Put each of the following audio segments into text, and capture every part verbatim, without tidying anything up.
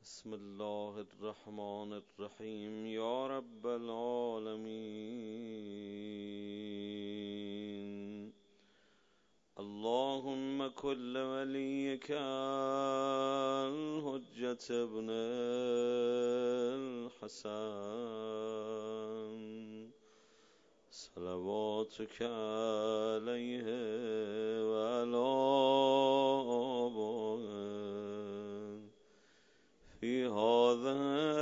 بسم الله الرحمن الرحیم. یا رب العالمین. اللهم كل وليك الحجة ابن الحسن صلواتك عليه وعلى آبائه في هذا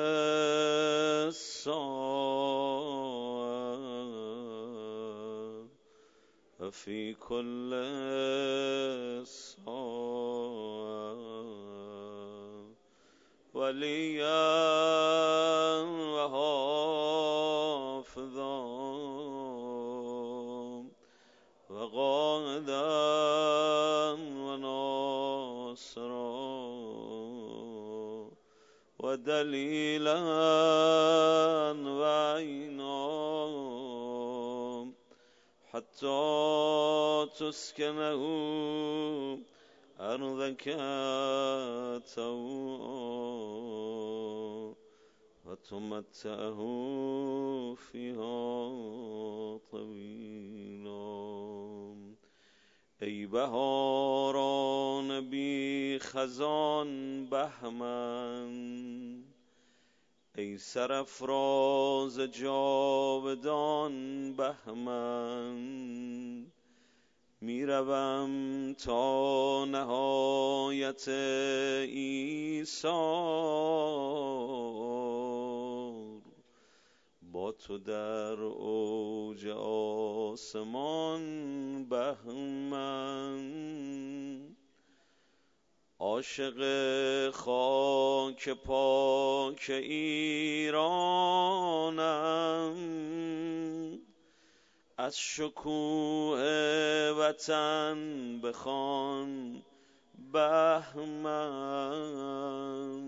الساعة وفي كل ساعة وليا وحافظا وقائدا وناصرا ودليلا وعينا حتى تسكنه أرضك طوعا وتمتعه فيها طويلا. ای بهاران بی خزان بهمن، ای سرافراز جاودان بهمن، میروم تا نهایت ایثار با تو در اوج آسمان بهمن. عاشق خاک پاک ایرانم، از شکوه وطن بخوان بهمن.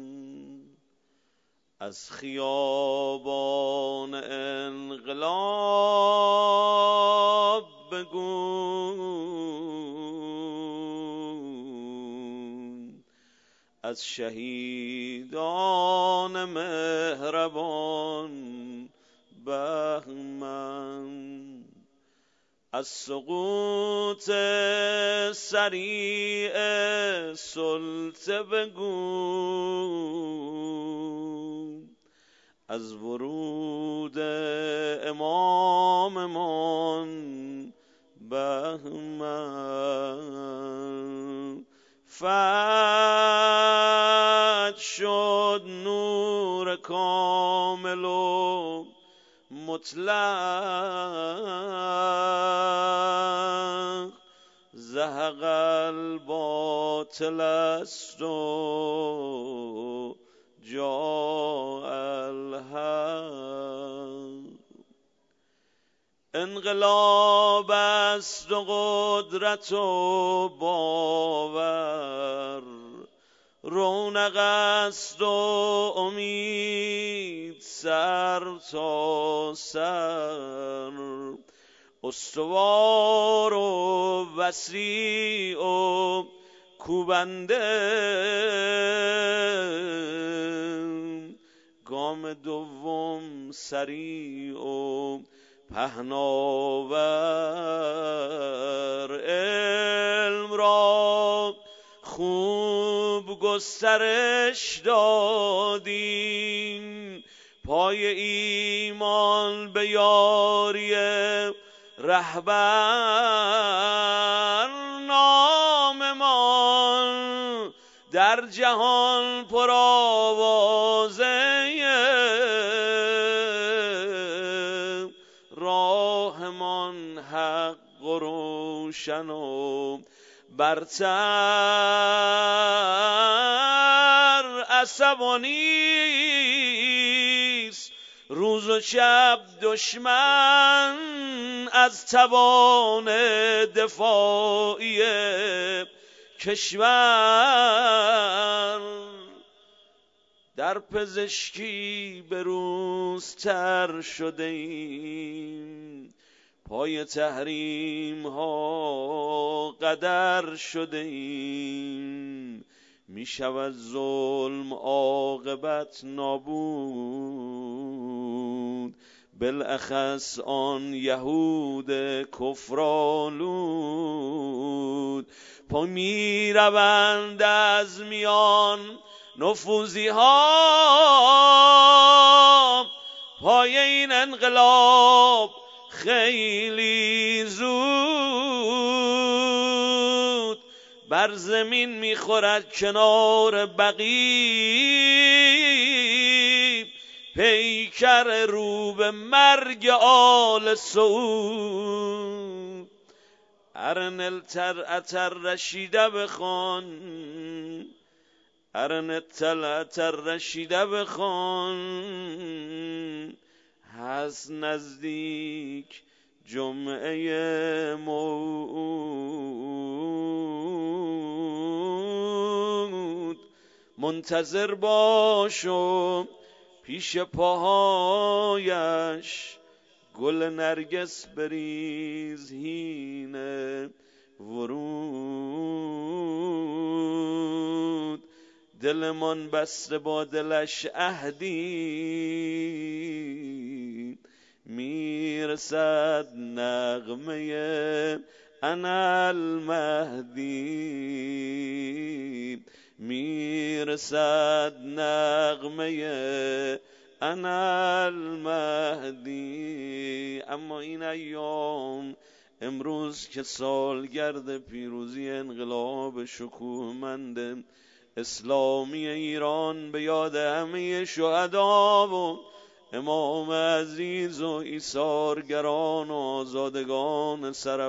از خیابان انقلاب بگو، از شهیدان مهربان بهمن. از سقوط سریع سلطه بگو، از ورود اماممان بهمن. فتح شد نور کامل و مطلق، زهق الباطل است و جاء الحق. انقلاب است و قدرت و باور، رونق است و امید سر تا سر، استوار و وسیع و کوبنده. گام دوم سریع و پهناور، علم را خوب گسترش دادیم، پای ایمان به یاری رهبر. ناممان در جهان پر آوازه، راهمان حق و روشن و برتر. عصبانیست روز و شب دشمن از توان دفاعی کشور. در پزشکی بروزتر شده ایم، پای تحریم ها قدر شده ایم. می شود ظلم عاقبت عاقبت نابود. بالاخص آن یهود کفرآلود، پا می روند از میان نفوذی ها، پای این انقلاب خیلی زود. بر زمین میخورد کنار بقیع، پیکر رو به مرگ آل سعود. ارن الترعت الرشیده بخوان، ارن التلعت الرشیده بخوان، هست نزدیک جمعه موعود. منتظر باشم پیش پاهایش، گل نرگس بریز هین ورود. دلمان بسته با دلش عهدی، میرسد نغمه انا المهدی، میرسد نغمه انا المهدی. اما این ایام، امروز که سالگرد پیروزی انقلاب شکوهمند اسلامی ایران به یاد همه شهدا و امام عزیز و ایثارگران و آزادگان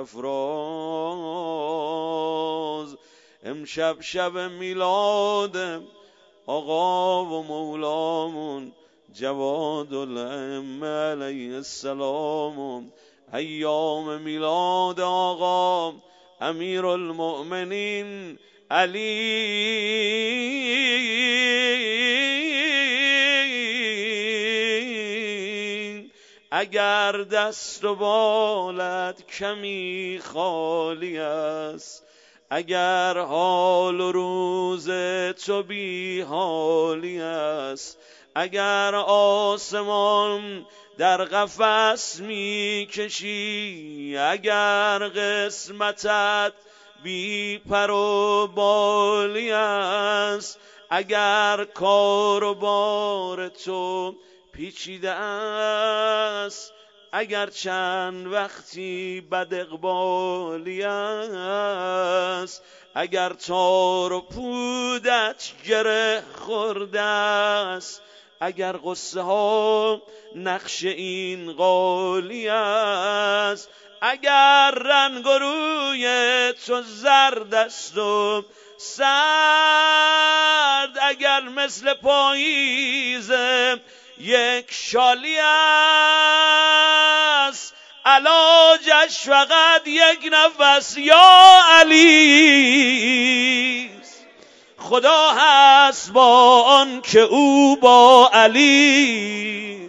سرافراز، امشب شب میلاد آقا و مولامون جواد الائمه علیه السلام و ایام میلاد آقا امیر المؤمنین علی. اگر دست و بالت کمی خالی است، اگر حال و روز تو بی حالی است، اگر آسمان در قفس می کشی، اگر قسمتت بی پر و بالی است، اگر کار و بار تو پیچیده است، اگر چند وقتی بد اقبالی است، اگر تار و پودت گره خورده است، اگر قصه ها نقش این قالی است، اگر رنگ و روی تو زرد است و سرد، اگر مثل پاییز یک شالی است، علاجش فقط یک نفس یا علی. خدا هست با آن که او با علی.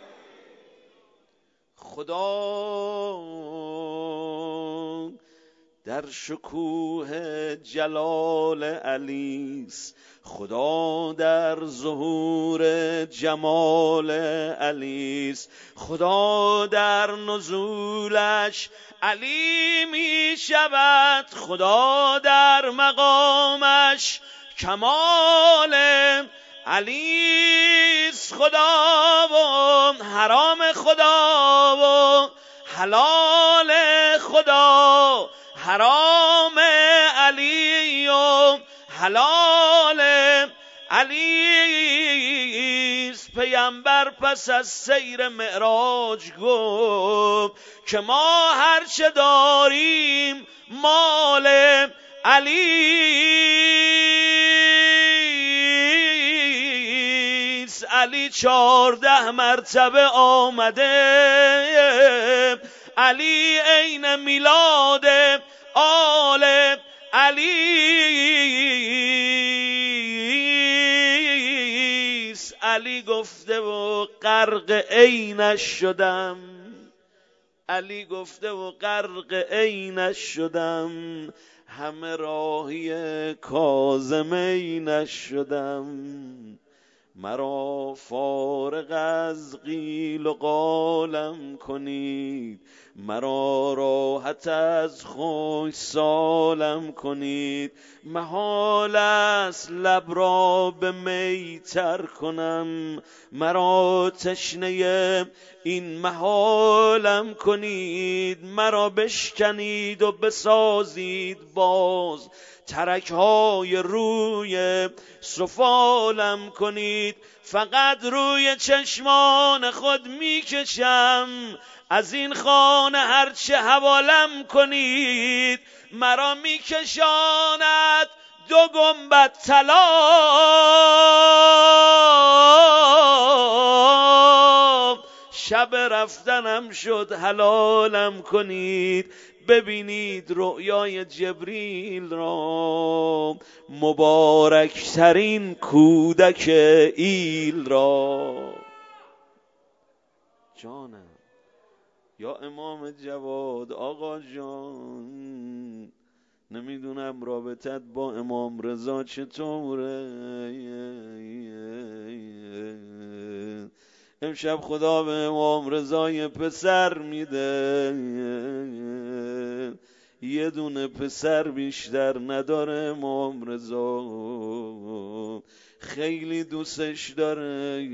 خدا در شکوه جلال علیست، خدا در ظهور جمال علیست، خدا در نزولش علی می شود، خدا در مقامش کمال علیست. خدا و حرام خدا و حلال خدا، حرام علی و حلال علیست. پیامبر پس از سیر معراج گفت که ما هرچه داریم مال علیست. علی چارده مرتبه آمده، علی عین میلاد آل علیست. علی گفته و غرق عینش شدم، علی گفته و غرق عینش شدم، همه راهی کاظم عینش شدم. مرا فارغ از قیل و قالم کنید، مرا راحت از خوش سالم کنید. محال است لب را به می تر کنم، مرا تشنه این محالم کنید. مرا بشکنید و بسازید باز، ترک های روی سفالم کنید. فقط روی چشمان خود میکشم، از این خانه هرچه حوالم کنید. مرا میکشاند دو گنبد طلا، شب رفتنم شد حلالم کنید. ببینید رؤیای جبریل را، مبارکترین کودک ایل را. جانم یا امام جواد آقا جان، نمیدونم رابطت با امام رضا چطوره. امشب خدا به امام رضا یه پسر میده، یه دونه پسر بیشتر نداره امام رضا، خیلی دوستش داره.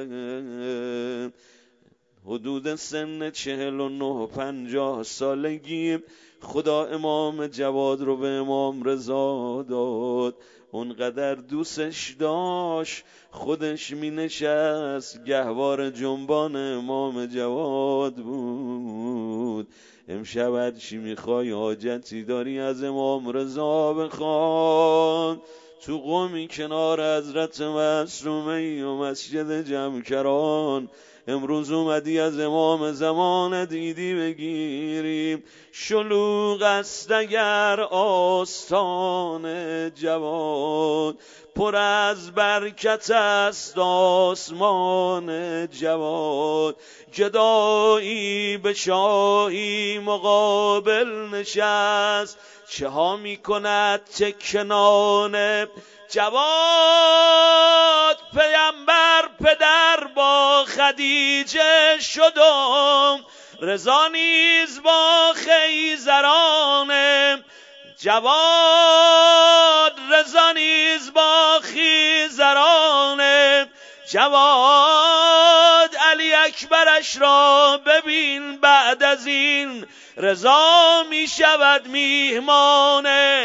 حدود سن چهل و نه پنجاه سالگی خدا امام جواد رو به امام رضا داد. اونقدر دوستش داشت خودش می نشست گهوار جنبان امام جواد بود. امشب هر چی میخوای حاجتی داری از امام رضا بخوان. تو قومی کنار حضرت معصومه و مسجد جمکران امروز اومدی از امام زمان دیدی بگیریم. شلوغ است اگر آستان جواد، پر از برکت است آسمان جواد. گدایی به شاهی مقابل نشست، چه ها می کند تکنان جواد. پیامبر پدر با خدیجه شدم، رضا نیز با خیزران جواد. رضا نیز با خیزران جواد. علی اکبرش را ببین بعد از این، رضا می شود میهمان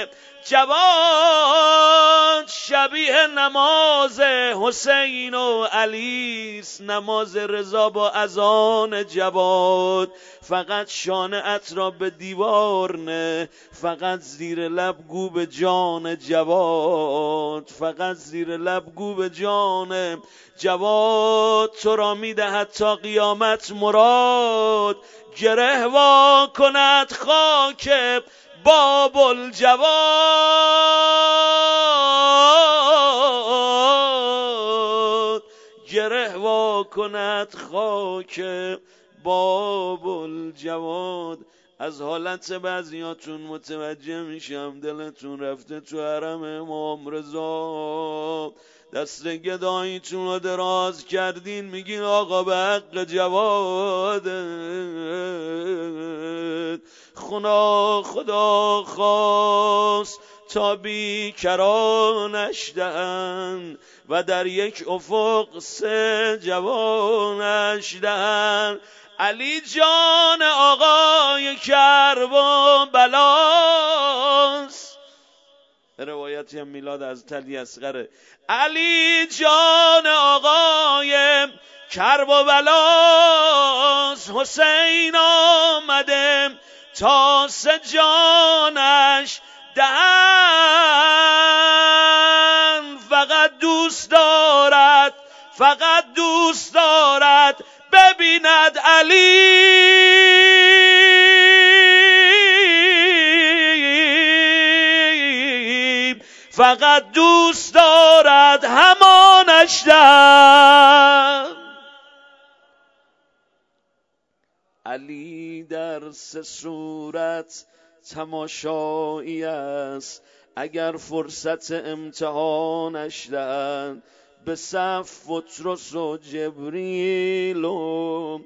جواد. شبیه نماز حسین و علیس، نماز رضا با اذان جواد. فقط شانه‌ات را به دیوار نه، فقط زیر لب گو به جان جواد. فقط زیر لب گو به جان جواد. تو را میدهد تا قیامت مراد، گره وا کند خاک باب الجواد. گره وا کند خاک باب الجواد. از حالت بعضیاتون متوجه میشم دلتون رفته تو حرم امام رضا، دست گداییتون رو دراز کردین میگین آقا به حق جواد. خدا خدا خواست تا بیکرانش دهن و در یک افق سه جوانش دهن. علی جان آقای کرب و بلاست، روایتی هم میلاد از تلی اصغره. علی جان آقای کرب و بلاست، حسین آمده تا سه جانش دهن. فقط دوست دارد، فقط دوست دارد ببیند علی. فقط دوست دارد همانش دهن. علی در سه صورت تماشایی است، اگر فرصت امتحانش دهند. به صف بطرس و جبریل و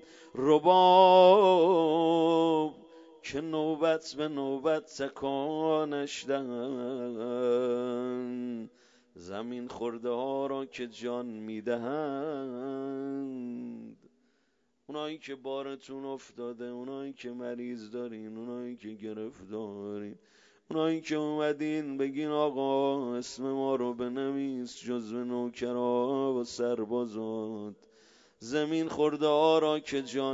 رباب که نوبت به نوبت تکانش دهند، زمین خورده ها را که جان میدهند. اونایی که بارتون افتاده، اونایی که مریض دارین، اونایی که گرفتارین، اونایی که اومدین بگین آقا اسم ما رو بنویس جزو نوکرها و سربازات، زمین خورده ها را که جان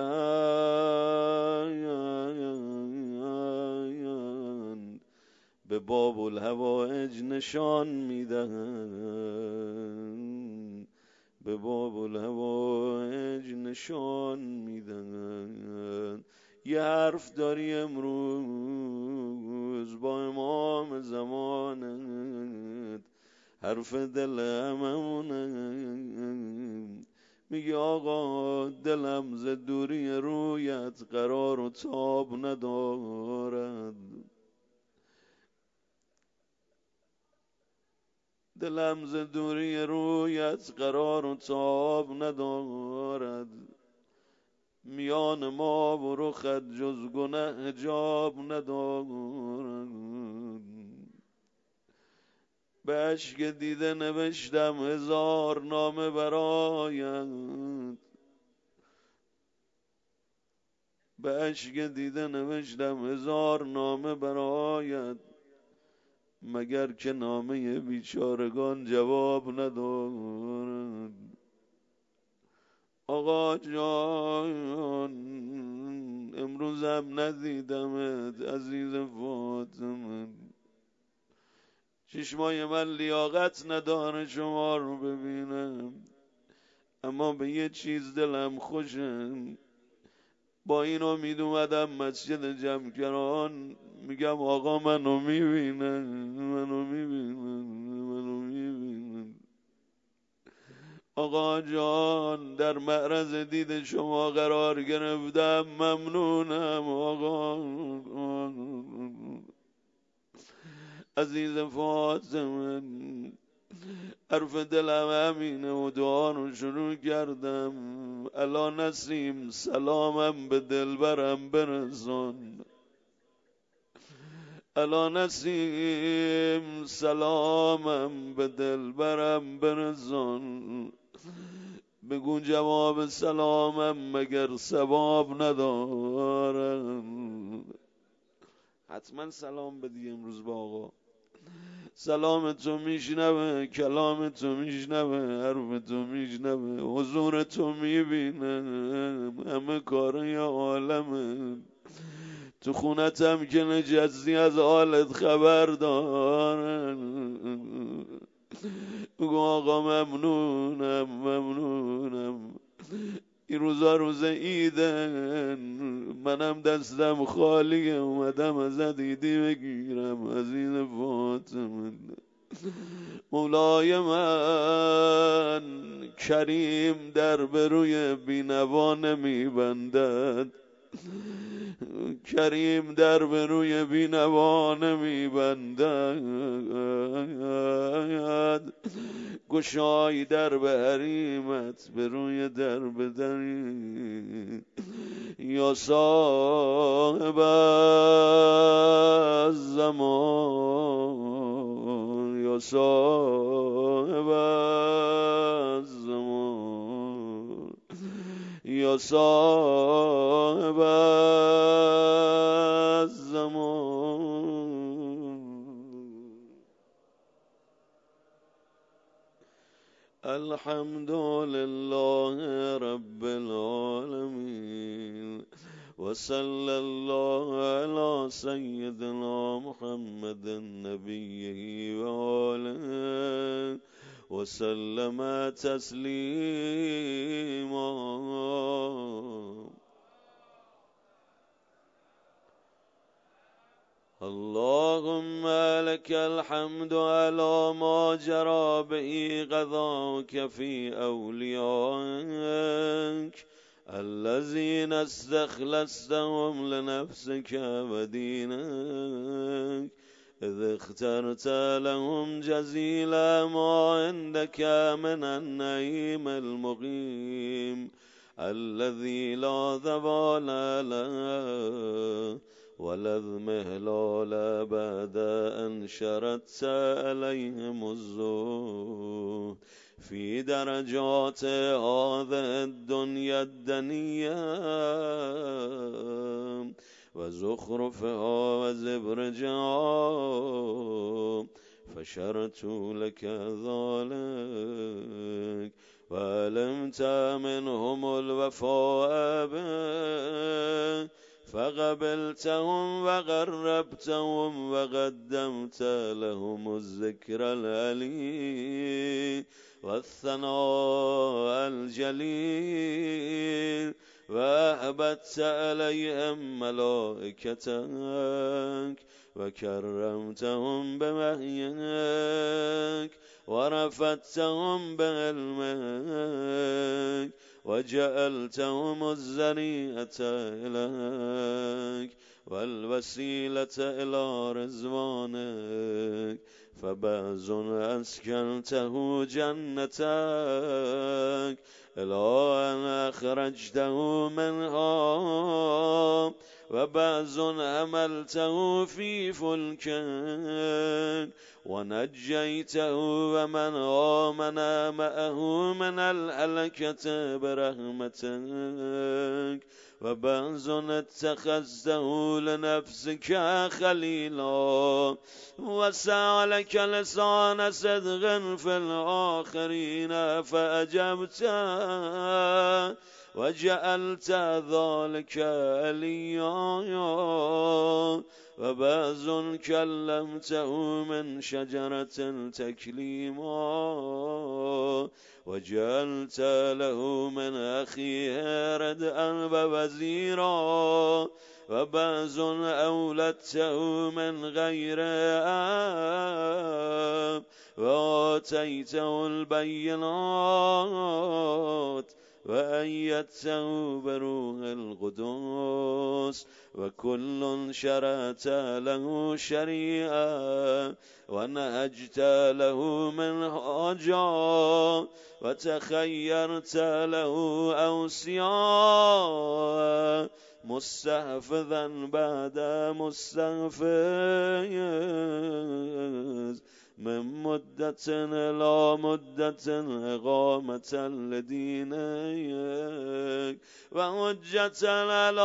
میدهند به باب الهوایج نشان میدهند، به باب الهوایج نشان میدهند. یه حرف داری امروز با امام زمانت، حرف دل هممونه، میگی آقا دلم ز دوری رویت قرار و تاب ندارد، دلم ز دوری رویت قرار و تاب ندارد، میان ما و رخت جز گنه حجاب ندارد. به اشک دیده نوشتم هزار نامه برایت، به اشک دیده نوشتم هزار نامه برایت، مگر که نامه بیچارگان جواب ندارد. آقا جان امروزم ندیدمت عزیز فاطمه، چشمای من لیاقت نداره شما رو ببینم، اما به یه چیز دلم خوشه، با این امید اومدم مسجد جمکران، میگم آقا منو میبینن، منو میبینن، منو میبینن. آقا جان در معرض دید شما قرار گرفتم، ممنونم آقا. عزیز فاطمه حرف دلم همینه و دعا رو شروع کردم. الا نسیم سلامم به دلبرم برسان، الا نسیم سلامم به دلبرم برسان، بگو جواب سلامم مگر ثواب ندارم. حتما سلام بدی امروز با آقا، سلام تو میشنوه، کلام تو میشنوه، حرف تو میشنوه، حضور تو میبینه، همه کاره عالمه، تو خونتم که نجستی از حالت خبر داره. بگو آقا ممنونم ممنونم، این روزا روز ایدن، منم دستم خالیه اومدم ازت ایدی بگیرم عزیز فاطمه. مولای من کریم در به روی بینوا نمیبندد، کریم در به روی بینوا نمیبندد، گشای در به حریمت به روی در بدری، یا صاحب الزمان، یا صاحب الزمان، یا صاحب الزمان. الحمد لله رب العالمين وصلى الله على سيدنا محمد نبيه وآله وسلم تسليما. اللهم لك الحمد على ما جرى به قضاك في أوليائك الذين استخلصتهم لنفسك ودينك إذ اخترت لهم جزيل ما عندك من النعيم المقيم الذي لا زوال له ولا اضمحلال بعد أن شردت عليهم الزهد في درجات هذه الدنيا الدنيا وزخرفها وزبرجها فشرت لك ذلك وعلمت منهم الوفاء به فقبلتهم وقربتهم وقدمت لهم الذكر العلي والثناء الجليل وأهبت عليهم ملائكتك وكرمتهم بوحيك ورفعتهم بعلمك وجعلتهم الذريعة إليك والوسيلة إلى رضوانك فبعض أسكنته جنتك إلى أن أخرجته منها وبعض حملته في فلكك ونجيته ومن آمن معه من الهلكة برحمتك وبعض اتخذته لنفسك خليلا وسألك لسان صدق في الآخرين فأجبت وجعلت ذلك عليا وبعض كلمته من شجرة تكليما وجعلت له من أخيه ردءا ووزيرا وبعض أولدته من غير أب وآتيته البينات وأيدته بروح القدوس وكل شرعت له شريعة ونهجت له منهجا وتخيرت له أوصياء مستحفظا بعد مستحفظ من مدة إلى مدة إقامة لدينك وحجة على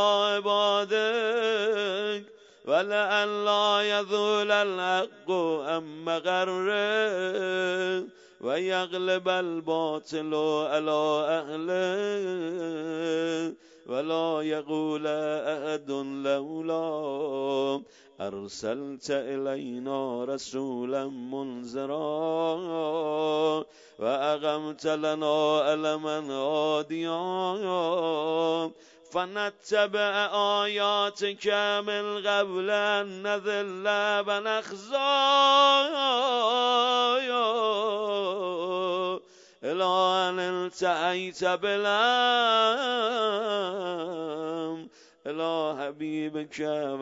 عبادك ولئلا يذول الحق عن مغره ويغلب الباطل على أهله ولا يقول أحد لولا أرسلت إلينا رسولا منذرا وأقمت لنا ألما هاديا فنتبع آياتك من قبل أن نذل ونخزى إلى أن التأيت بالأم إلى حبيبك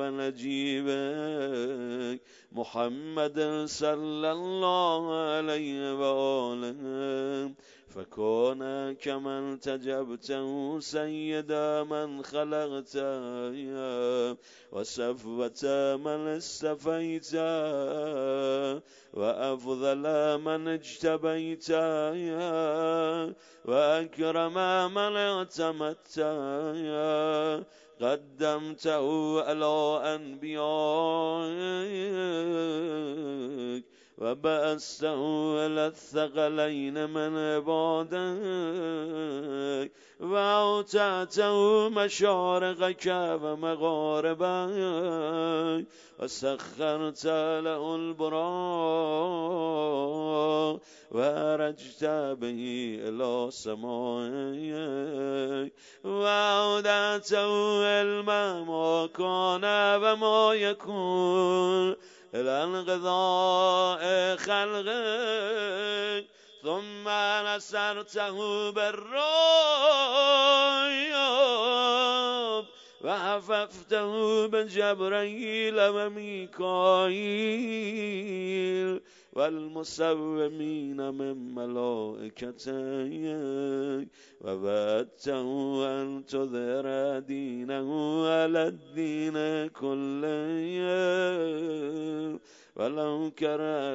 ونجيبك محمد صلى الله عليه وآله فكون كمن تجبته سيدا من خلقت وصفوة من استفيت وأفضل من اجتبيت وأكرم من اعتمدت قدمته على أنبيائك وبأسته على الثقلين من عبادك وأوتعته مشارقك ومغاربك وسخرت له البراق وأرجت به إلى سمائك وأودعته علما ما كان وما يكون إلى انقضاء خلقك ثم نصرته بالرعب و حففته به جبرائیل و میکائیل و المسومین من ملائکته و وعدته ان تظهر دینه علی الدین کله ولو كره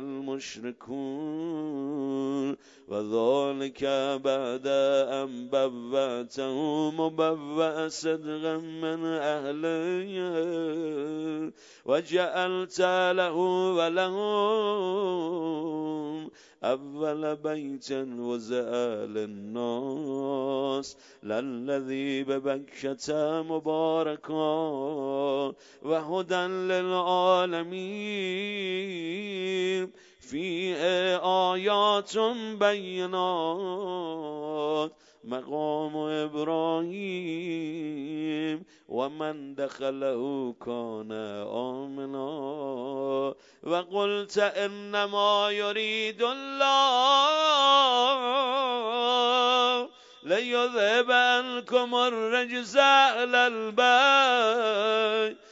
المشركون وذلك بعد أن بوأته مبوأ صدق من أهله وجعلت له ولهم أول بيت وزع للناس للذي ببكة مباركا وهدى للعالمين فيه آيات بينات مقام إبراهيم ومن دخله كان آمنا وقلت إنما يريد الله ليذهب عنكم الرجس أهل البيت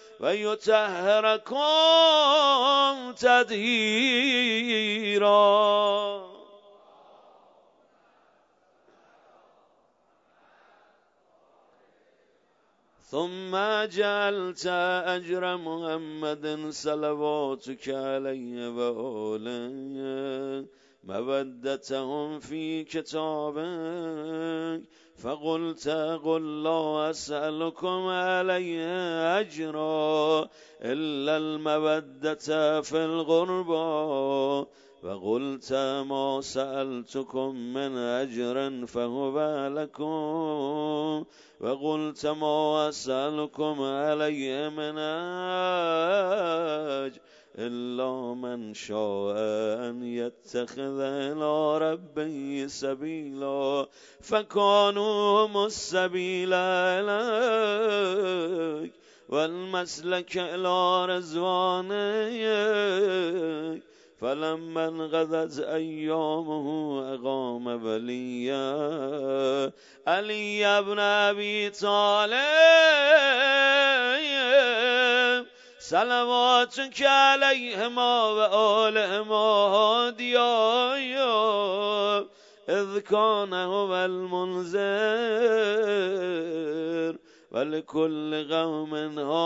ويطهركم تطهيرا. ثم جعلت أجر محمد صلواتك عليه وآله مودتهم في كتابك فقلت قل لا أسألكم عليه أجرا إلا المودة في القربى وقلت ما سألتكم من أجر فهو لكم وقلت ما أسألكم عليه من أجر إلا من شاء أن يتخذ إلى ربه سبيلا فكانوا هم السبيل إليك والمسلك إلى رضوانك فلما انقضت أيامه أقام وليا علي بن أبي طالب صلواتك عليهما وآلهما هاديا إذ كان هو المنذر ولكل قوم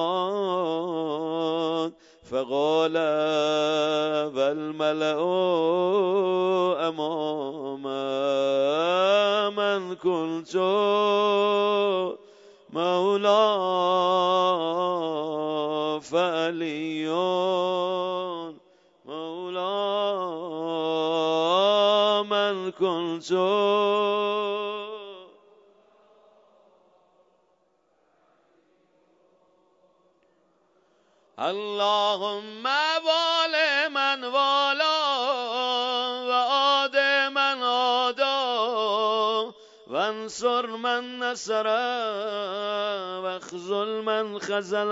هاد فقال والملأ أمام من كنت مولا فعلي مولا من كنت اللهم وال من والا وعاد من عادا وانصر من نصر واخذل من خذل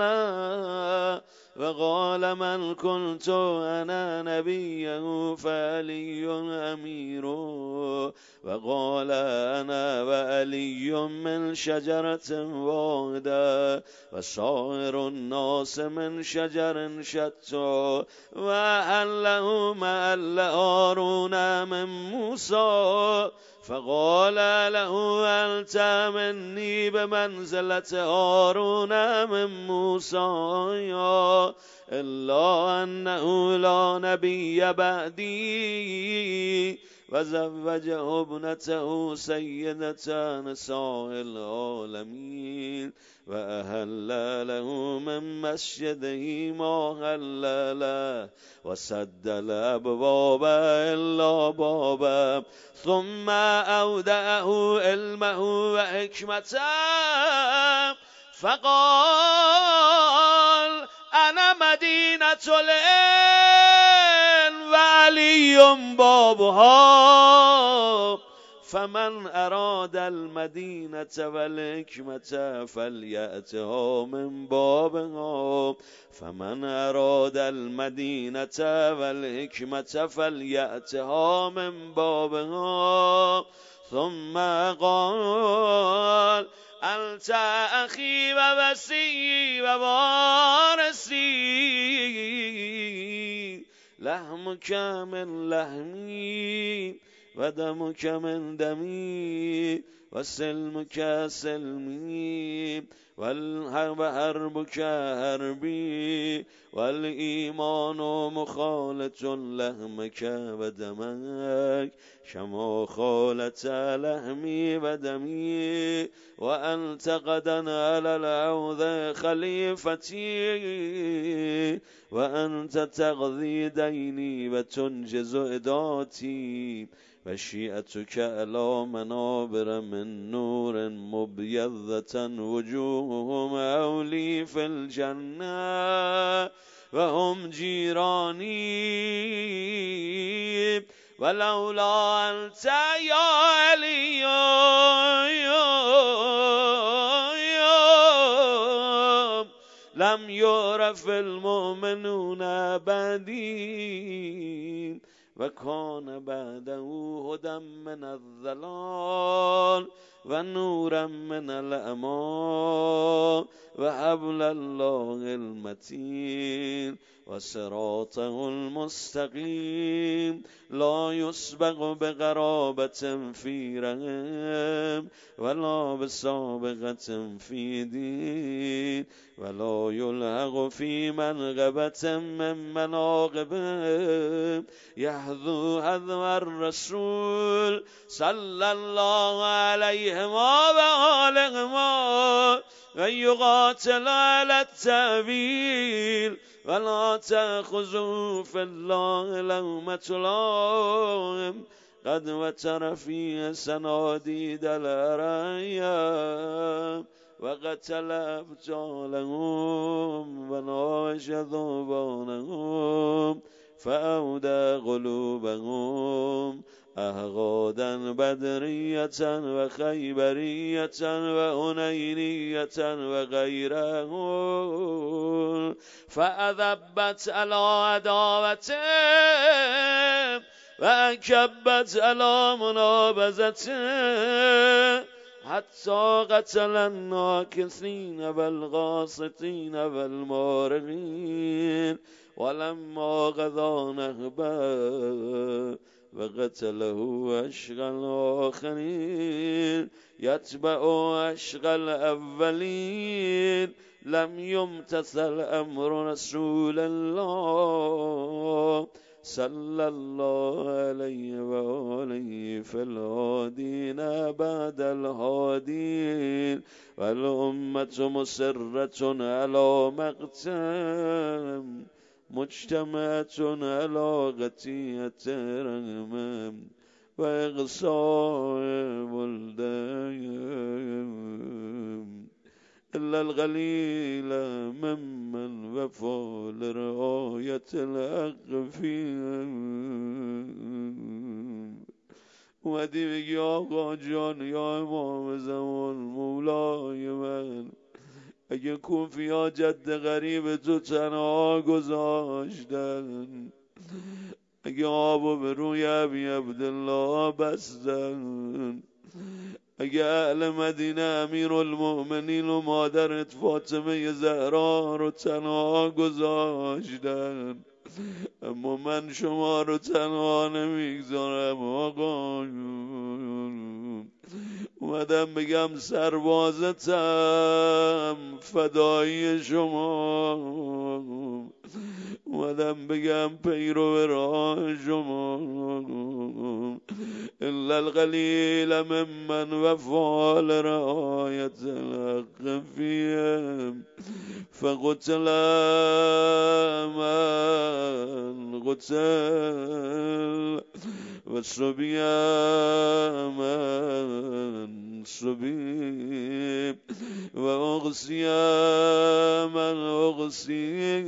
وقال من كنت أنا نبيه فعلي أمير وقال أنا وعلي من شجرة واحدة وسائر الناس من شجر شتى وأهله مأل هارون من موسى فقال له أنت مني بمنزلة هارون من موسى إلا أنه لا نبي بعدي وزوجه ابنته سيدة نساء العالمين وأهل له من مسجده ما هل له وسد الأبواب إلا بابا ثم أودعه علمه وحكمته فقال أنا مدينة العلم وعلي بابها فمن أراد المدينة والحكمة فليأتها من بابها فمن أراد المدينة والحكمة فليأتها من بابها ثم قال انت اخی و وصی و وارثی لحمک من لحمی و دمک من دمی و سلمک سلمی و حربک حربی و الایمان مخالط لحمک و دمک شما خالت لحمی و دمی و انت غدا علی العوض خلیفتی و انت تقضی دینی و تنجز اداتی و شیعتک علی منابر من نور مبیضة وجوههم اولی فی الجنه و هم جیرانی ولولا انت یا علی لم یعرف المؤمنون بعدی و کان بعده هدی من الضلال و نورا من العمی و حبل الله المتین و صراطه المستقیم لا یسبق بقرابة فی رحم ولا بسابقة فی دین ولا یلحق فی منقبة من مناقبه یحذو حذو الرسول صلی الله علیه و آله و یقاتل علی التأویل ولا تأخذوا في الله لومة لائم قد وتر فيه سناديد الأريا وقتل أبطالهم وناش ذوبانهم فأودى قلوبهم أهغادا بدرية وخيبرية وهنينية وغيرهم فأذبت على عداوتهم وأكبت على منابذتهم حتى قتل الناكثين والغاسطين والمارقين ولما قضى نهبه وقتله أشقى الآخرين يتبع أشقى الأولين لم يمتثل أمر رسول الله صلى الله عليه وآله في الهادين بعد الهادين والأمة مسرة على مقتم مجتمعة على قطيعة رحم وإغصاء بلدان إلا القليل ممن وفى لرعاية الحق فيهم اومدی بگی آقا جان یا امام زمان مولای من اگه کوفی ها جد غریب تو تنها گذاشتن اگه آبو به روی ابی عبدالله بستن اگه اهل مدینه امیر المؤمنین و مادرت فاطمه زهرا رو تنها گذاشتن اما من شما رو تنها نمیگذارم آقا اومدم بگم سربازتم فدایی شما اومدم بگم پیرو راه شما الا القلیل ممن وفا لرعایت الحق فیهم فقتل من قتل وصبی من صبی و اغسی من اغسی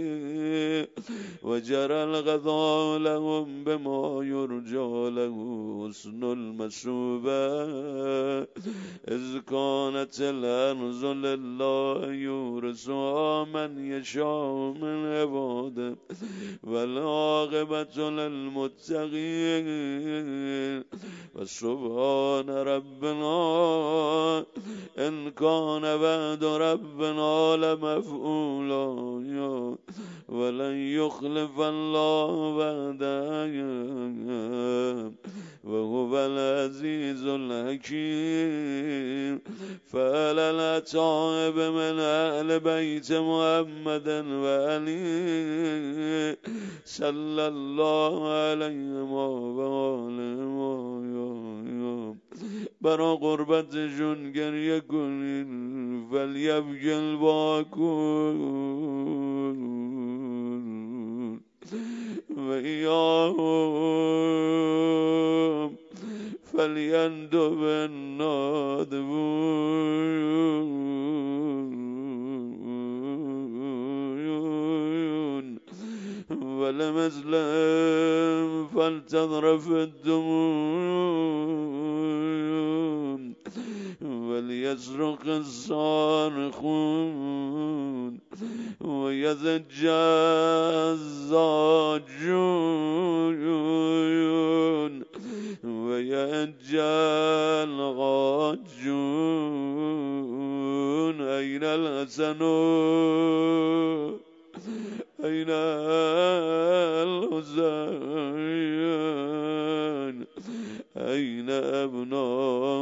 و جرى القضاء لهم بما يرجى له حسن المثوبة اذ كانت الارض لله يورثها من يشاء من عباده والعاقبة للمتقين وسبحان ربنا إن كان وعد ربنا لمفعولا ولن يخلف الله وعده وهو العزيز الحكيم. فعلى الأتعاب من أهل بيت محمد وعلي صلى الله عليهم وآلهم برا قربتشون گریه کنین فلیبکی الباکون و ایاهم فلیندب النادبون ولمسلم فلتذرف الدموع وليصرخ الصارخون ويزج الزاجون ويأجى الغاجون أين الحسن أين الحسين أين أبناء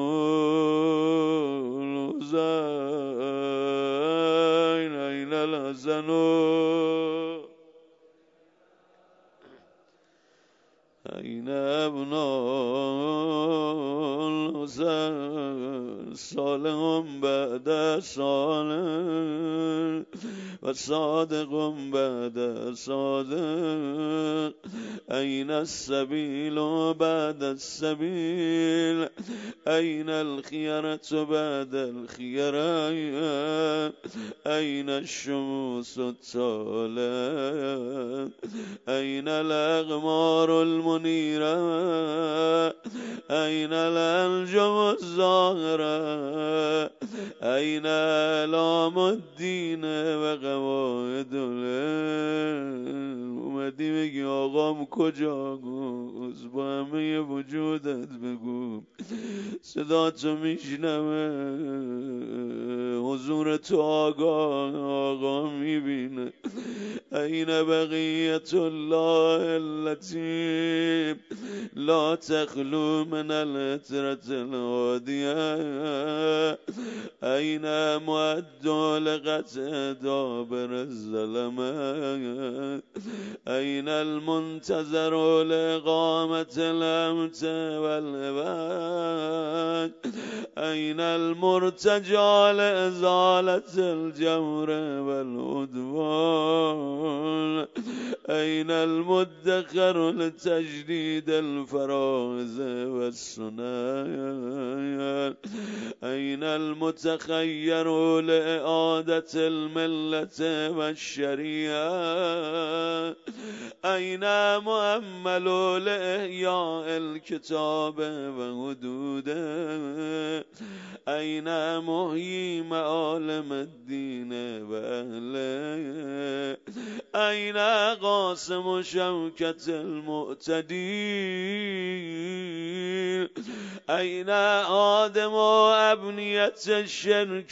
الحسين أين الحسن أين أبناء الحسين صالح بعد صالح وصادق بعد صادق أين السبيل بعد السبيل أين الخيرة بعد الخيرة أين الشموس الطالع أين الأغمار المنيرة أين الأنجم الزاهرة أين أعلام الدين وقواعد العلم اومدی بگی آقام کجاست با همه وجودت بگو صدا تو میشنوه حضور تو آقا آقا میبینه این بقیت الله التي لا تخلو من العطرة الهادية أين معد لقطع دابر الظلمات أين المنتظر لإقامة الأمت والعباد أين المرتجى لإزالة الجور والعدوان أين المدخر لتجديد الفرائض والسنن أين المتخير لإعادة الملة والشريعة أين مؤمل لإحياء الكتاب وحدوده أين محيي معالم الدين وأهله أين قاسم شوكة المعتدين أين آدم أبنية الشرك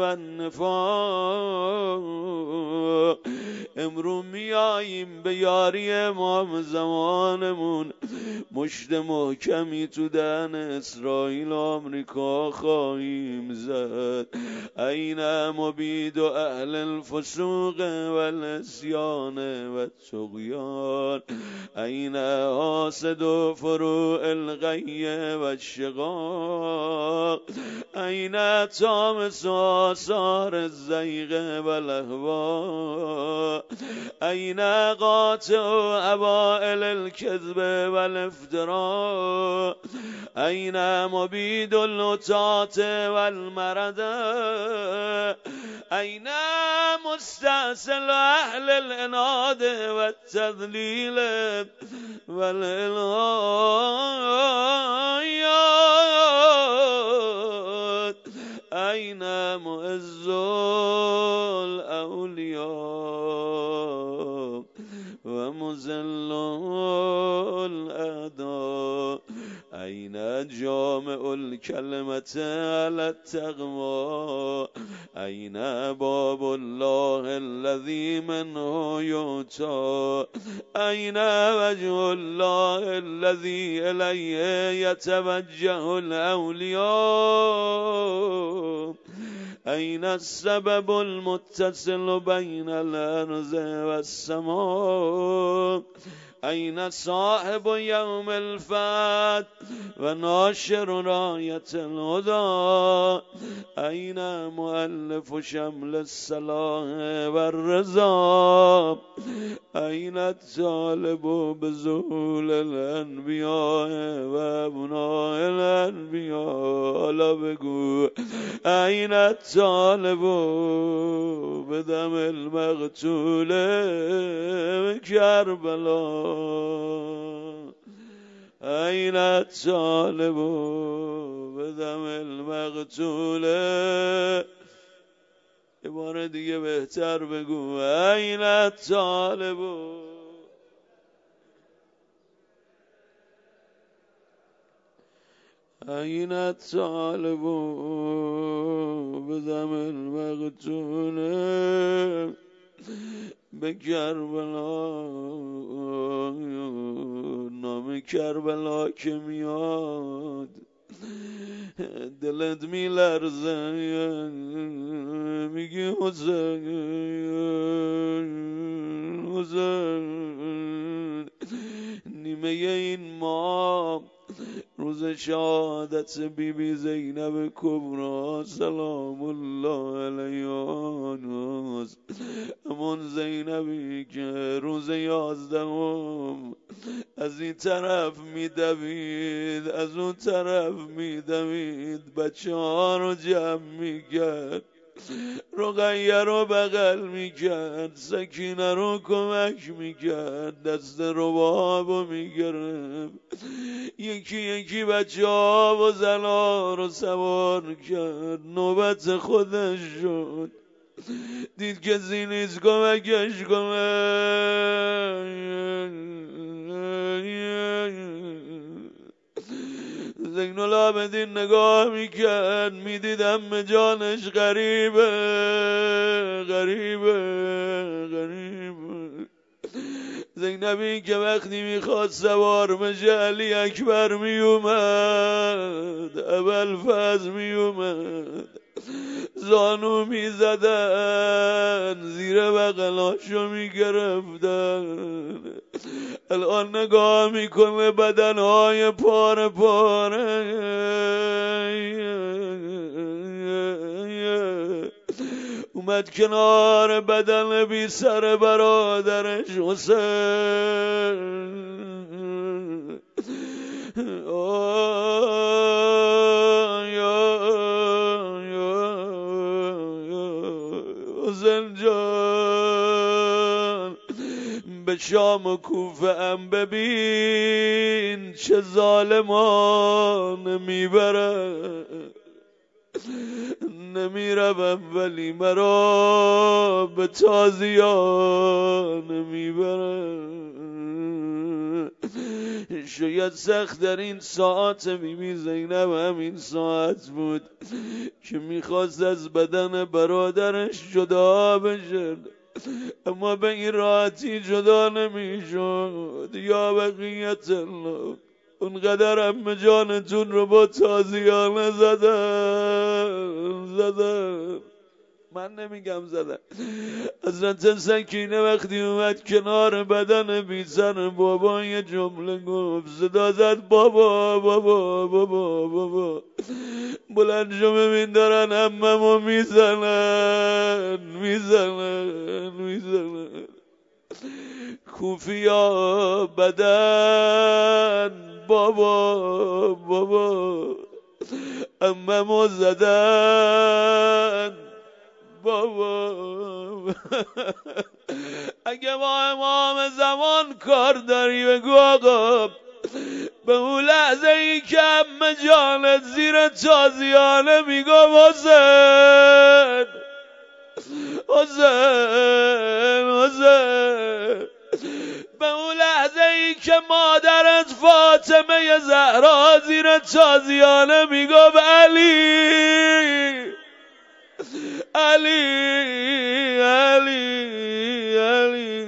والنفاق امرو میاییم به یاری امام زمانمون مشت محکمی تو دهن اسرائیل آمریکا خواهیم زد این مبید و اهل الفسوق والعصیان و الطغیان این حاسد و فروع الغی و الشقاق این طامس و آثار الزیغ و الاهوا این قاطع اوائل الكذب والافتراء این مبید العتات والمرد این مستأصل اهل الاناد والتذلیل والالهایات این معز الاولیاء و مذل الاعداء این جامع الکلمت علی التقوی این باب الله الذی منه یؤتی این وجه الله الذی الیه یتوجه الاولیاء این السبب المتصل بین الارض والسماء این صاحب یوم الفتح و ناشر رایت الهدى این مؤلف شمل الصلاح و الرضا این الطالب بظهور الانبیاء و ابناء الانبیاء حالا بگو این الطالب بدم المقتول کربلا این الطالب بدم المقتول یه بار دیگه بهتر بگو این الطالب این الطالب بدم المقتول به کربلا نام کربلا که میاد دلت میلرزه میگی حسین حسین نیمه این ما روز شهادت بی بی زینب کبرا سلام الله علیها همون زینبی که روز یازدهم از این طرف میدوید از اون طرف میدوید بچه ها رو جمع میکرد رقیه رو بغل میکرد سکینه رو کمک میکرد دست رباب رو میگرفت یکی یکی بچه ها و زنها رو سوار کرد نوبت خودش شد دید کسی نیست کمکش کنه زین العابدین نگاه میکرد میدید همه جانش غریبه غریبه غریبه زینبی که وقتی میخواست سوار بشه علی اکبر میومد ابوالفضل میومد زانو میزدن زیر بغلاشو میگرفتن الان نگاه میکنه بدنهای پاره پاره اومد کنار بدن بی سر برادرش حسین حسین جان به شام و کوفه هم ببین چه ظالمان میبرن نمیروم ولی مرا به تازیان میبرن شاید سخت در این ساعت بیبی زینب همین ساعت بود که میخواست از بدن برادرش جدا بشه اما به این راحتی جدا نمیشد یا بقیت الله اونقدر همه جانتون رو با تازیانه زدن زدن من نمیگم زدن حضرت سکینه وقتی اومد کنار بدن بی‌سر بابا یه جمله گفت صدا زد بابا بابا بابا بابا بلند شو ببین دارن هممو میزنن میزنن میزنن کوفیا بدن بابا بابا اممو زدن بابا اگه با امام زمان کار داری بگو آقا به اون لحظه ای که همه جانت زیر تازیانه میگو حسین حسین حسین به اون لحظه ای که مادرت فاطمه زهرا زیر تازیانه میگفت علی علی علی علی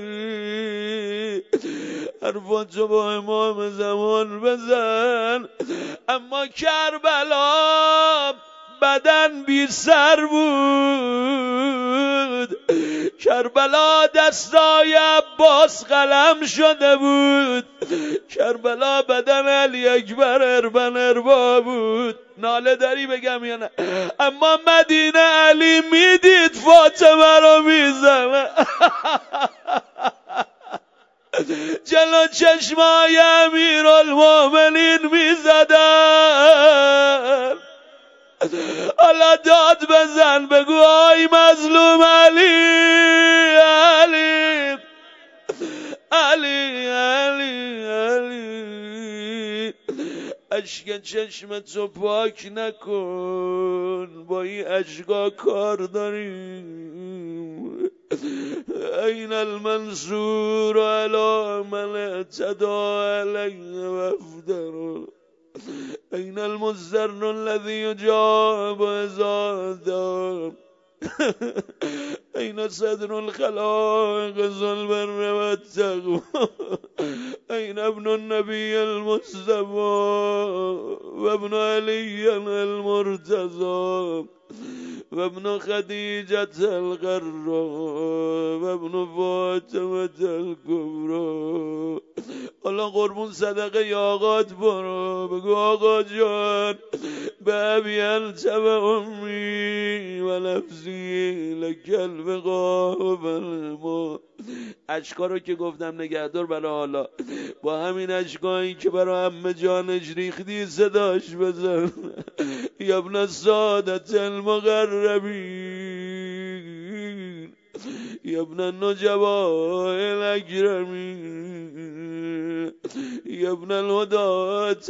حرفاتو با امام زمان بزن. اما کربلا بدن بی سر بود، کربلا دستای عباس قلم شده بود، کربلا بدن علی اکبر اربن اربا بود. ناله داری بگم یا نه؟ اما مدینه علی میدید فاطمه رو میزنه جلو چشمای امیرالمومنین میزدن. حالا داد بزن بگو آی مظلوم علی علی علی علی علی. اشک چشمتو پاک نکن، با این اشکا کار داریم. این المنصور علی من اعتدا علی وفدر، این المزدر الذي يجاب ازادا، این صدر الخلائق ذو البر والتقوى، این ابن النبي المصطفى و ابن علی المرتضى و ابن خدیجة الغرا و ابن فاطمة الكبرى. حالا قربون صدقه ی آقات برو، بگو آقا جان به ابی انت و امی و نفسی لک البقاء و الموت. اشکا رو که گفتم نگهدار برای حالا، با همین اشکایی که برای عمه جانش ریختی صداش بزن. یا ابن السادة المقربین یا ابن النجباء الاکرمین یا ابن الهداة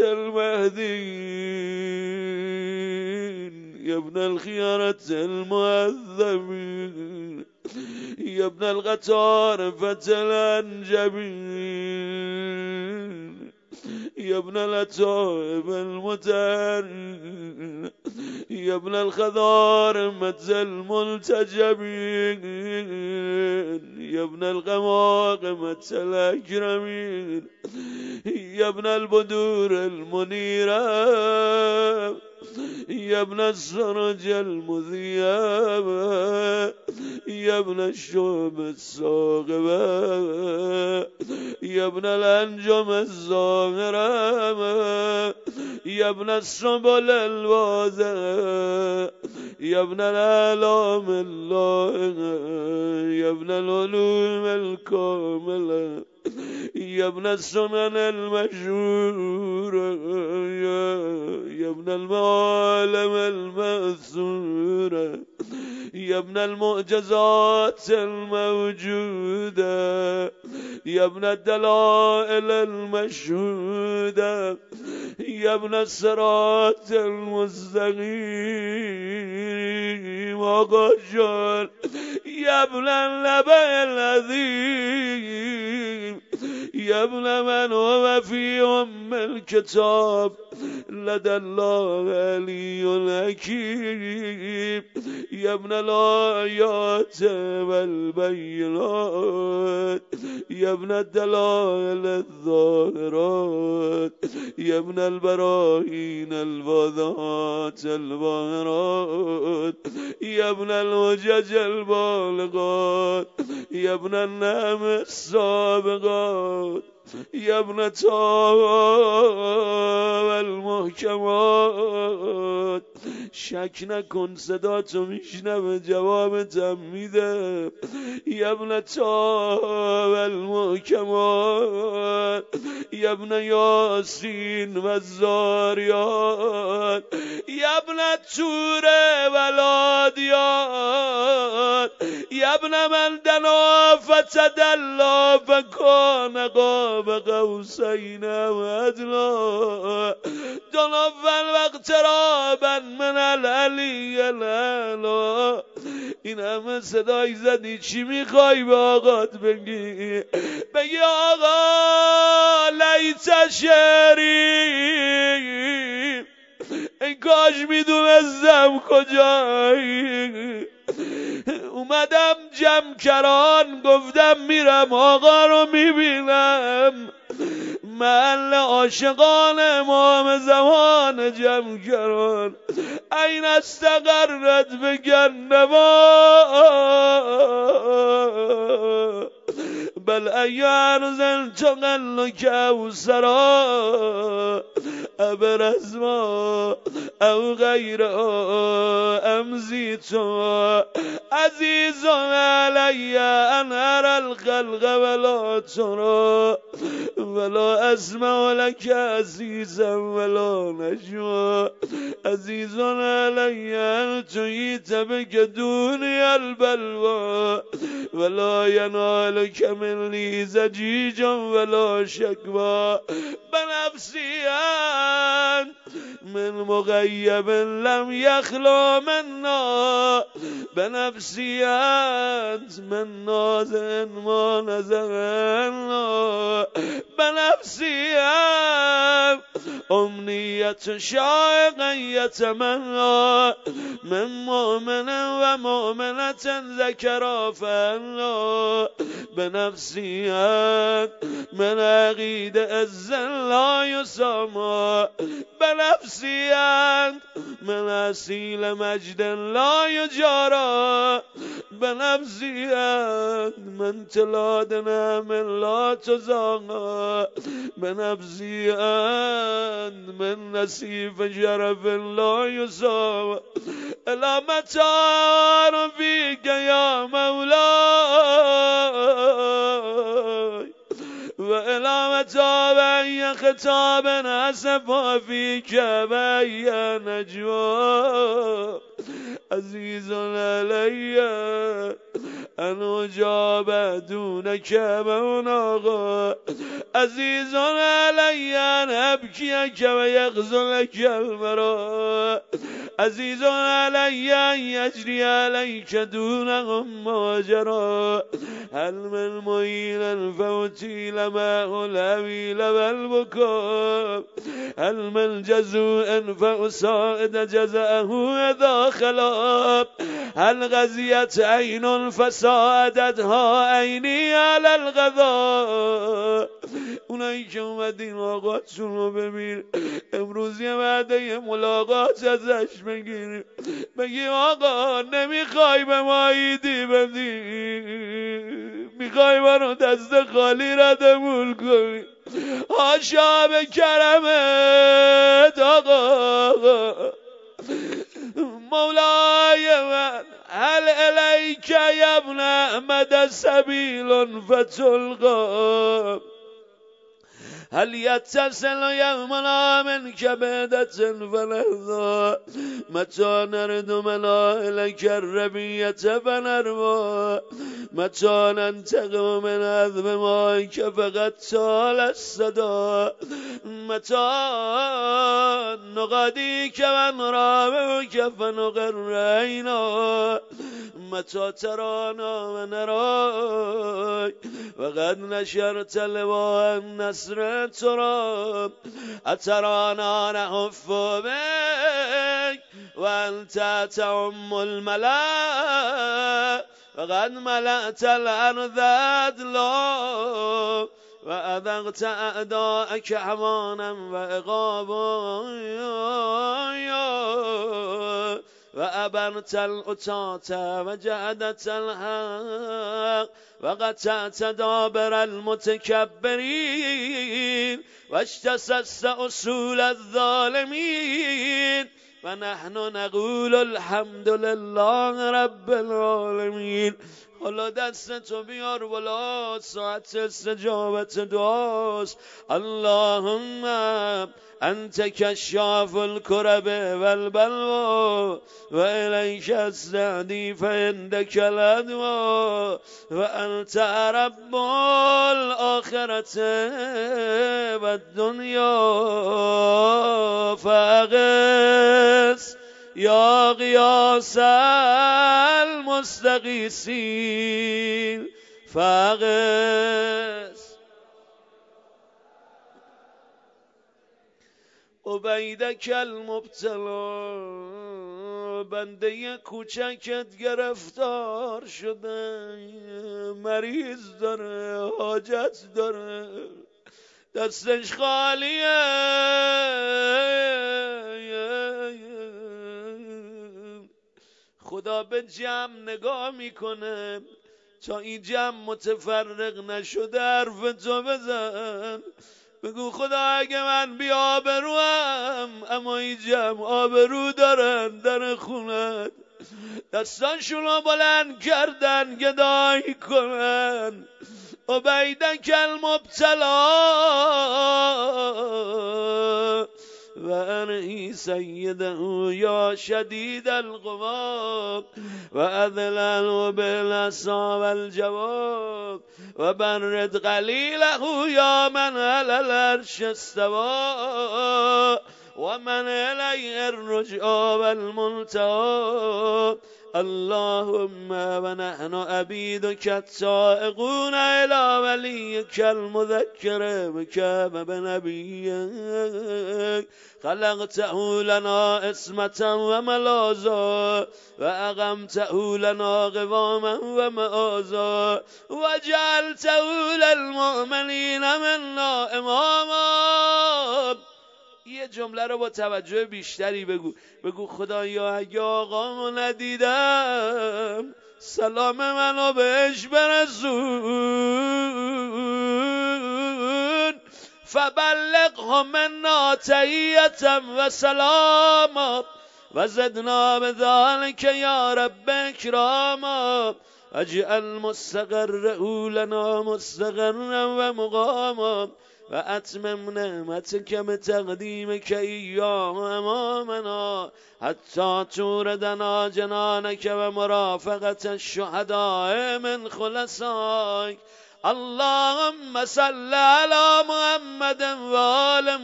المهدیین یا ابن الخيارة المعذبین یا ابن القطارفة الانجبین یا ابن الاتائب المتهرین یا ابن الخضارمة الملتجبین یا ابن القماقمة الاکرمین یا ابن البدور المنیرة یا ابن السرج المذیبة یا ابن الشعب الساقبة یا ابن الانجم الظاهرة یا ابن السبل الواضحة یا ابن الاعلام اللائقة یا ابن العلوم الكاملة یا ابن السنن المشهورة یا ابن المعالم المأثورة یا ابن المعجزات الموجودة یا ابن الدلائل المشهودة یا ابن الصراط المستقيم. آقا جان یا ابن النبأ العظیم یا ابن من هو فی ام الكتاب لدى الله علی حکیم یا ابن الآیات والبینات یا ابن الدلائل الظاهرات یا ابن البراهین الواضحات الباهرات یا ابن الحجج البالغات یا ابن النعم السابقات یا ابن طه المحکمات. شک نکن صدا تو میشنوه جوابتم میده. یا ابن طه المحکمات یا ابن یاسین و الزاریات یا ابن طور والعادیات یا ابن من دنا فتدلی فکان قاب قوسین و ادنی دنا واقترابا من العلی الاعلی. این همه صدای زدی چی میخوای به آقات بگی؟ بگی آقا لیت شعری، ای کاش میدونستم کجایی. اومدم جمکران گفتم میرم آقا رو میبینم، محل عاشقان امام زمان جمکران. این استقرت بگنما بل ایارزن چقل کوسرا ابرز ما او غیر امزی تو عزیز علی انهر الخلق ولا ترا ولا اسمع لك عزیزا ولا نجوا عزیز علی ان تیت بک دونی البلوا ولا ینالک منی زجیجا ولا شکوا بنفسی من مغیب لم یخلا منا بنفسی من نازن ما نزغنا بنفسی امنیت شائقا یتمنا من مؤمن و مؤمنة ذکرا فانا بنفسی من عقید الزن لا یساما بنفسی من اصیل مجد لا یجارا بنفسی من تلاد نعم لا تزاقا بنفسی من نصیف شرف لا یساما الامتان فیک یا مولاي و الامتا بی خطاب نصفا فیک بی نجوا عزیز علی ان اجاب دونک مناغا عزیز علی ان ابکیک و یغزلک المرا عزیز علی ان یجری علیک دونهم ماجرا هل من معین فوتیل ماء الهویل والبکا هل من جزوء فأساعد جزاءه اذا خلاب هل غزیت عین فساعدتها عینی علی الغذا. اونایی که اومدین آقاتون رو ببین امروز یه وعده ملاقات ازش بگیر، بگی آقا نمیخوای به ما عیدی بدی، میخوای منو دست خالی ردمون کنی. حاشا به کرمت آقا مولای من هل الیک یا ابن احمد سبیل فتلقا هل یتصل یومنا من کبدت فنرضا متى نرد ملائلک الربیت فنروا متى ننتقم من عذب مایک فقد طال الصدا متى نغادیک و نرابک فنقر متى ترانا و نراک وقد نشرت لواء النصر ترى أترانا نحف بك وأنت تعم الملا وقد ملأت الأرض عدلا وأذقت أعداءك حوانا وعقابا وأبرت الأتاة وجهدت الحق وقطعت دابر المتكبرين واجتسست أصول الظالمين ونحن نقول الحمد لله رب العالمين. حالا دست تو بیار بالا، ساعت استجابت دعاست. اللهم انت کشاف الکرب والبلوا و الیک استعدی فعندک الادوا و انت رب الاخرة و الدنیا فاغث یا غیاث المستغیثین فاغث عبیدک المبتلا. بنده کوچکت گرفتار شده، مریض داره، حاجت داره، دستش خالیه، خدا به جمع نگاه میکنه تا این جمع متفرق نشده حرف تو بزن. بگو خدا اگه من بی آبروام اما این جمع آبرو دارن، در خونت دستانشون رو بلند کردن گدایی کنن. عبیدک المبتلا و ارهی سیده یا شدید القوا و اذلل بالعصا والجواب و برد قلیله یا من علی العرش استوى و من الیه الرجعى والمنتهى. اللهم و نحن عبیدک التائقون الی ولیک المذکر بک و بنبیک خلقته لنا اسمة و ملازا و اقمته لنا قواما و معازا و جعلته للمؤمنین منا اماما. یه جمله رو با توجه بیشتری بگو. بگو خدایا اگه آقامو ندیدم سلام منو بهش برسون. فبلغه منا تحیة و سلاما و زدنا بذلك یا رب اکراما. اجعل مستقره لنا مستقرا و مقاما و اتمم نعمتك بتقدیمك ایاه امامنا حتی توردنا جنانك و مرافقت الشهداء من خلصائك. اللهم صل على محمد و آل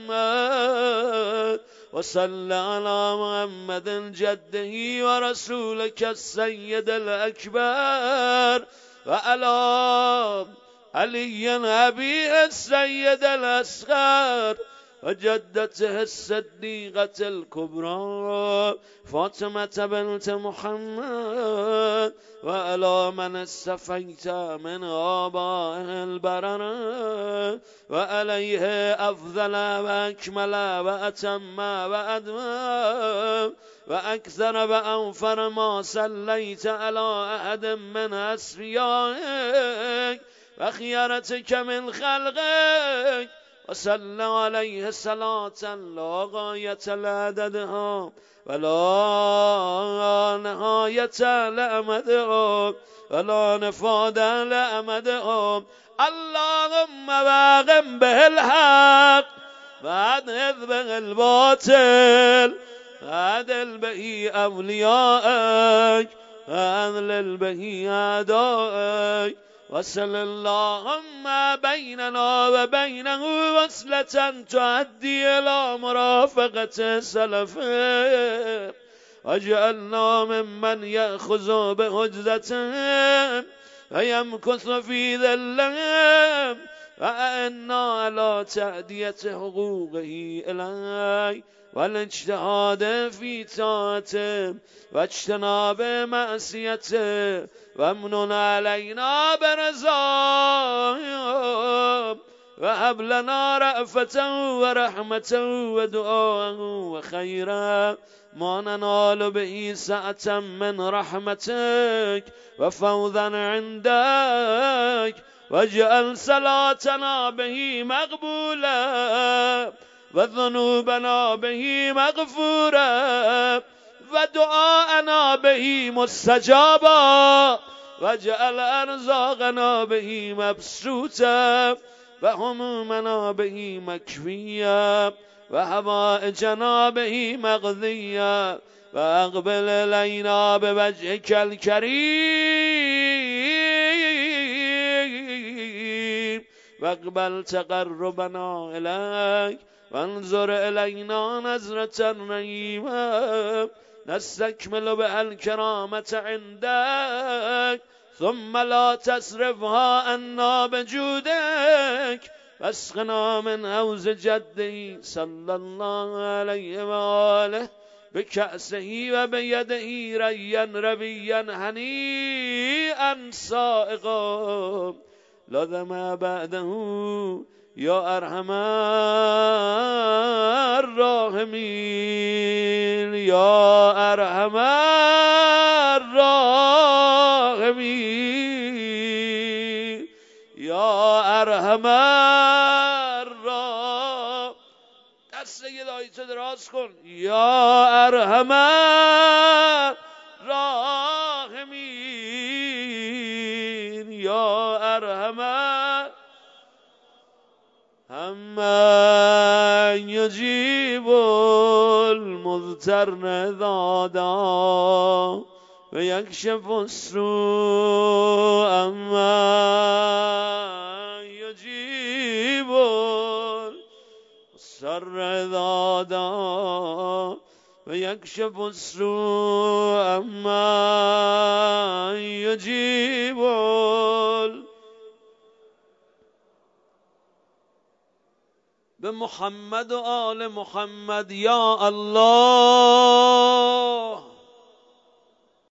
محمد و صل على محمد جده و رسولك السید الاکبر و علی علی ابیه السید الاصغر و جدته الصدیقة الكبرى فاطمة بنت محمد و علی من استفیت من آبائه البرر و علیه افضل و اکمل و اتم و ادوم و اکثر و انفر ما صلیت علی احد من اصفیائک و خیارتک من خلقک و صلی علیه صلاة لا غایت لعددها و لا نهایت لأمدها و لا نفاد لأمدها. اللهم باقم به الحق و عدل به الباطل و عدل به اولیائک و عدل به اعدائک وصل اللهم بیننا و بینه وصلة تعدی الى مرافقة سلفه واجعلنا ممن یأخذ بحجزتهم و یمکث فی ذلهم و اعنا على تعدیت حقوقه الی والاجتهاد فی طاعته و اجتناب معصیته و امنن علینا برضاه و هب لنا رأفة و رحمة و دعاء و خیرا ما ننال به سعة من رحمتك و فوضا عندك واجعل صلاتنا به مقبولا و ذنوبنا به مغفورا و دعاءنا به مستجابا واجعل ارزاقنا به مبسوطا و همومنا به مکفیا و حوائجنا به مقضیا و اقبل الینا بوجهک الکریم و اقبل تقربنا الیک وانظر الینا نظرة رحیمة نستکمل به الکرامة عندك ثم لا تصرفها عنا بجودك واسقنا من حوض جده صلی الله علیه و آله بکأسه و بیده ریا رویا هنیئا سائغا لا دمع بعده یا ارحم الراحمین یا ارحم الراحمین یا ارحم الراحمین. دست یدایتو دراز کن. یا ارحم الراحمین یا ارحم همه یجیب المضطر دادا و یکشف السوء اما یجیب المضطر دادا و یکشف السوء اما یجیب به محمد و آل محمد. یا الله